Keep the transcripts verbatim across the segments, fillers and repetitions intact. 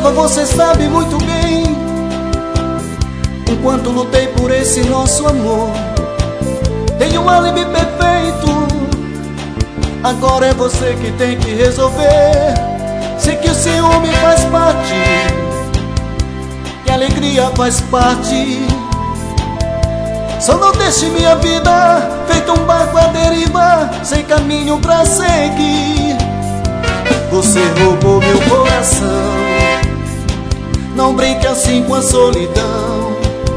prova você sabe muito bem o quanto lutei por esse nosso amor. Tenho um álibi perfeito, agora é você que tem que resolver. Sei que o ciúme faz parte, que a alegria faz parte. Só não deixe minha vida feito um barco à deriva, sem caminho pra seguir. Você roubou meu coração, não brinque assim com a solidão.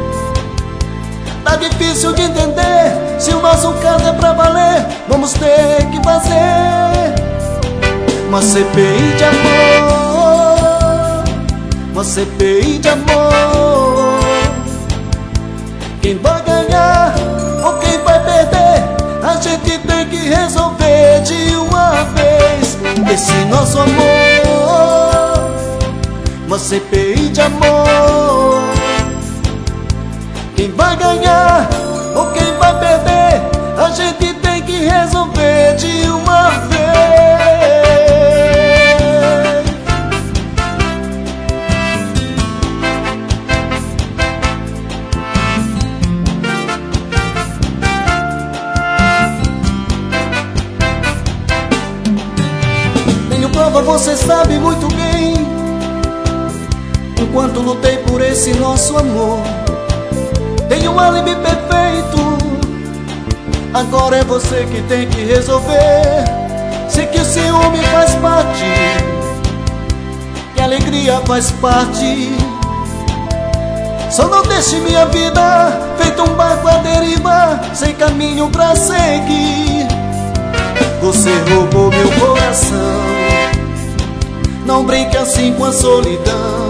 Tá difícil de entender, se o nosso caso é pra valer, vamos ter que fazer uma C P I de amor, uma C P I de amor. Quem vai ganhar ou quem vai perder, a gente tem que resolver de uma vez esse nosso amor, uma C P I de amor. Quem vai ganhar ou quem vai perder, a gente tem que resolver de uma vez. Tenho prova, você sabe muito bem o quanto lutei por esse nosso amor. Tenho um álibi perfeito, agora é você que tem que resolver. Sei que o ciúme faz parte, que a alegria faz parte. Só não deixe minha vida feito um barco à deriva, sem caminho pra seguir. Você roubou meu coração, não brinque assim com a solidão.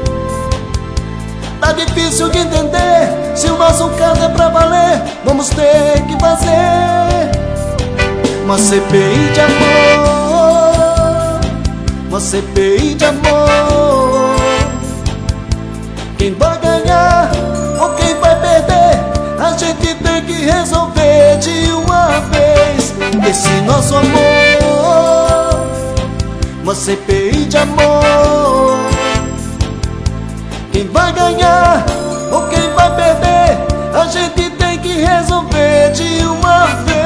Tá difícil de entender, se o nosso caso é pra valer, vamos ter que fazer uma C P I de amor, uma C P I de amor. Quem vai ganhar ou quem vai perder, a gente tem que resolver de uma vez esse nosso amor, uma C P I de amor. Quem vai ganhar ou quem vai perder, a gente tem que resolver de uma vez.